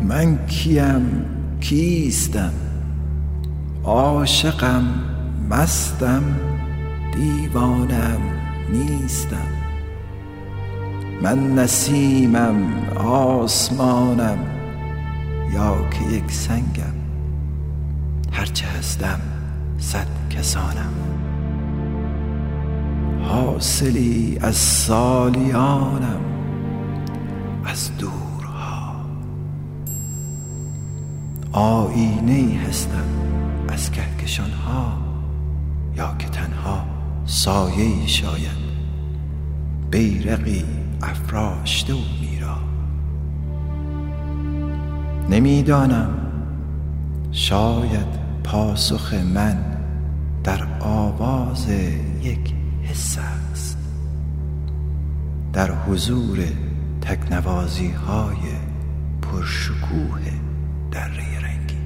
من کیم کیستم، عاشقم مستم دیوانم نیستم. من نسیمم آسمانم یا که یک سنگم، هرچه هستم 100 کسانم. حاصلی از سالیانم از دورها، آیینه‌ای هستم از کهکشانها یا که تنها سایه‌ای شاید، بیرقی افراشته و میرا. نمیدانم، شاید پاسخ من در آواز یک حس است، در حضور تکنوازی های پرشکوه دره رنگی.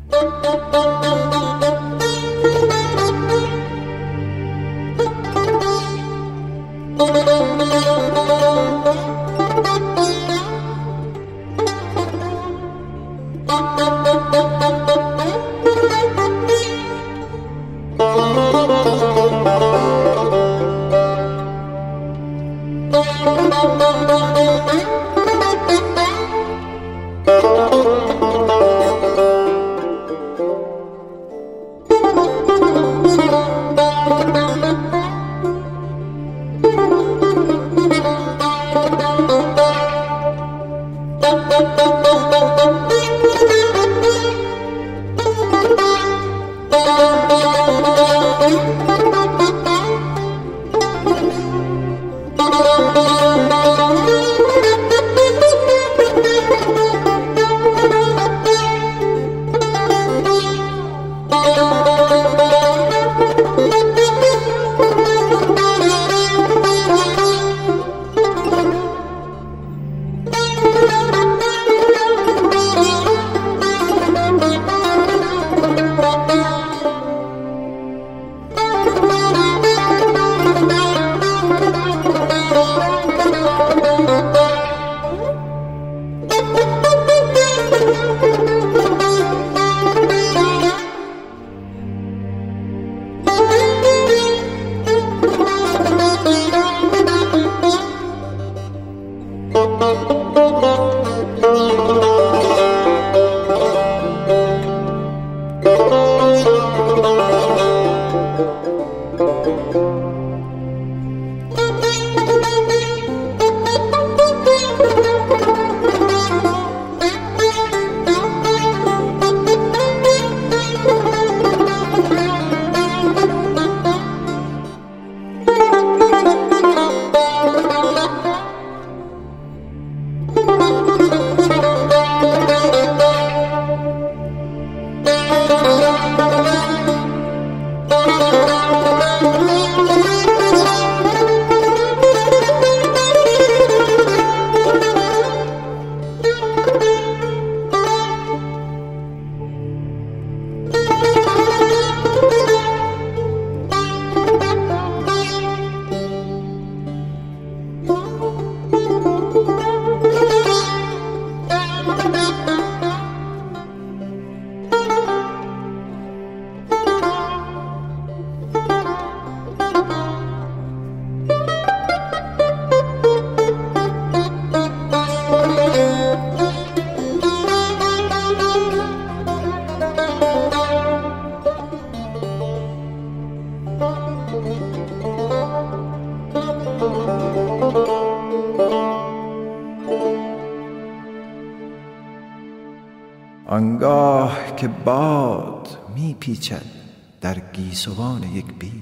آنگاه که باد میپیچد در گیسوان یک بید،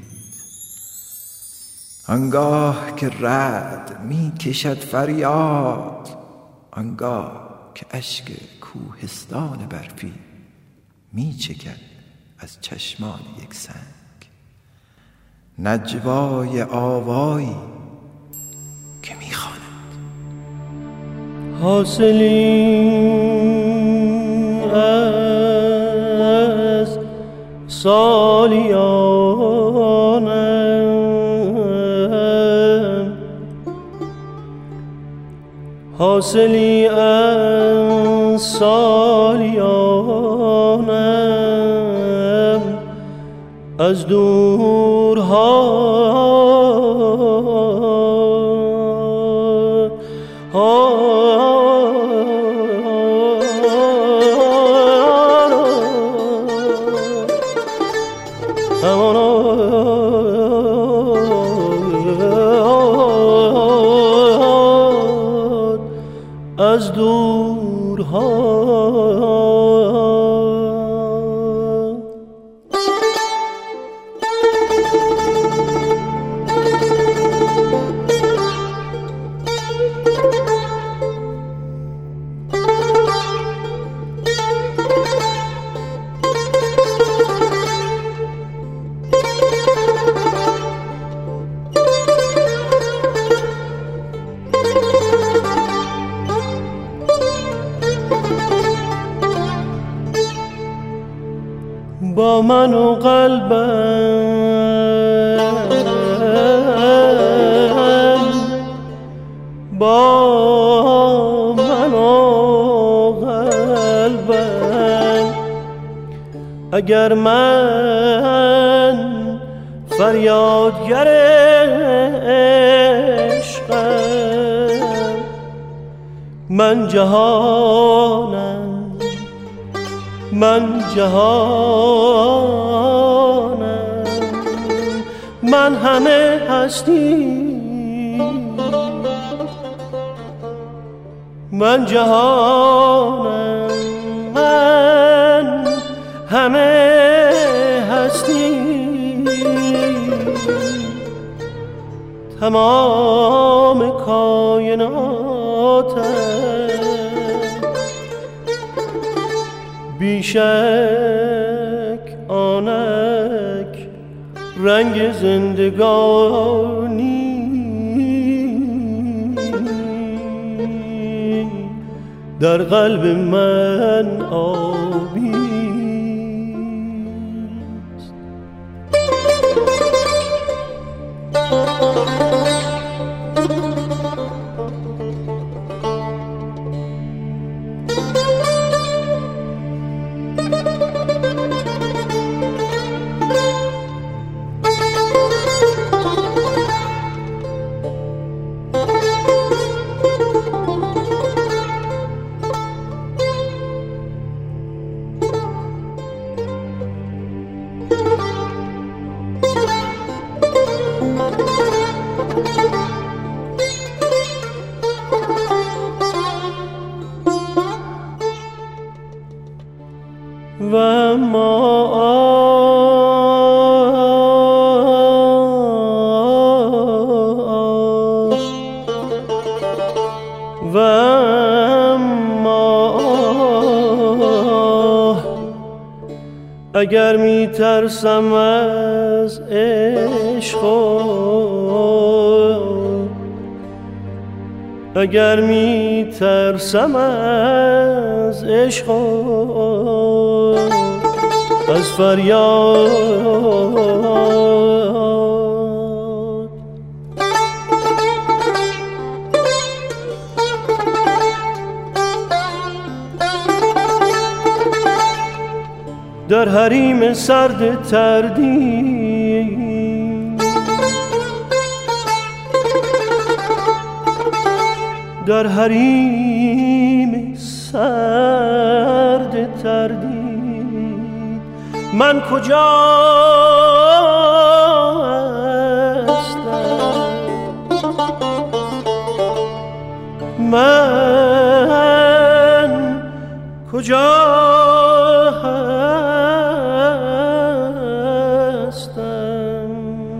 آنگاه که رعد میکشد فریاد، آنگاه که اشک کوهستان برفی میچکد از چشمان یک سنگ، نجوای آوایی که میخواند حاصلی از سالیانم، حاصلی از سالیانم از دورها از دورها با من و قلبم، با من و قلبم، اگر من فریادگر عشقم، من جهانم، من جهانم، من همه هستی، من جهانم، من همه هستی، تمام کائناتم، بیشک آنک رنگ زندگانی در قلب من آبی است. و اما اگر می ترسم از عشق، اگر می ترسم از عشق، از فریاد، در حریم سرد تردید، در حریم سرد تردید، من کجا هستم، من کجا هستم،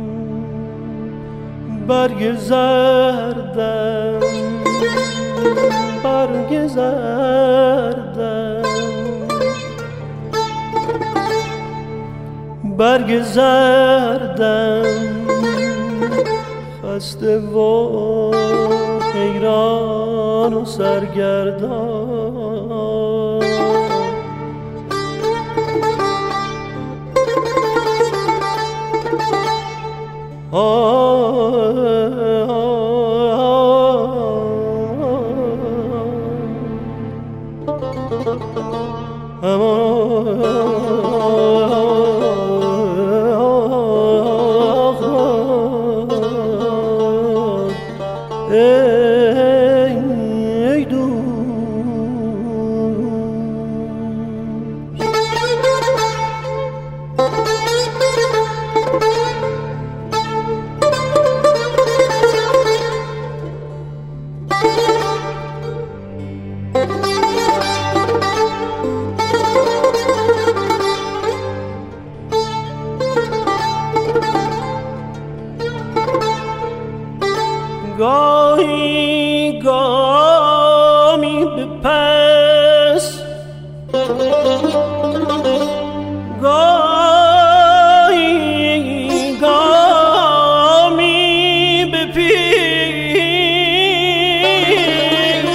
برگ زردم، برگ زردم، برگ زردم، خسته و حیران و سرگردان، آه ای دوست. گاهی گامی به پس، گاهی گامی به پیش،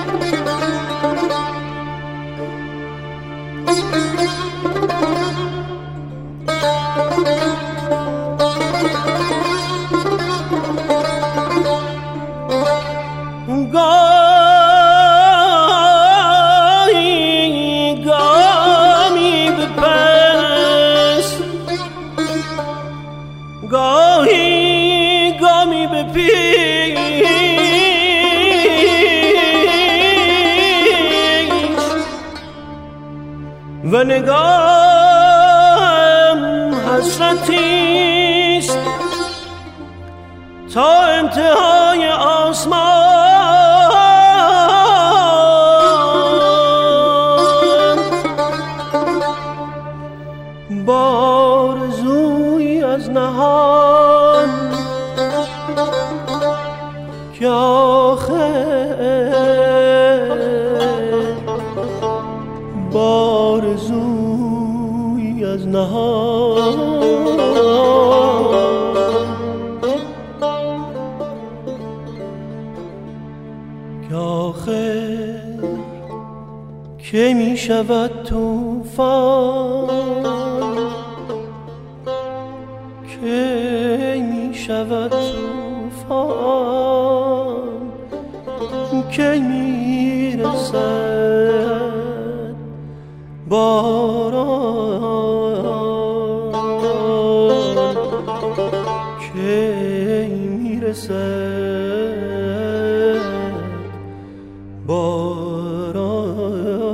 گاهی گامی به پس، گاهی گامی به پیش، و نگاهم حسرتیست تا انتهای آسمان، بارزویی از نهان که آخر، بارزویی از نهان که آخر که می شود طوفان، که می شود طوفان، که می رسد باران، که می رسد باران.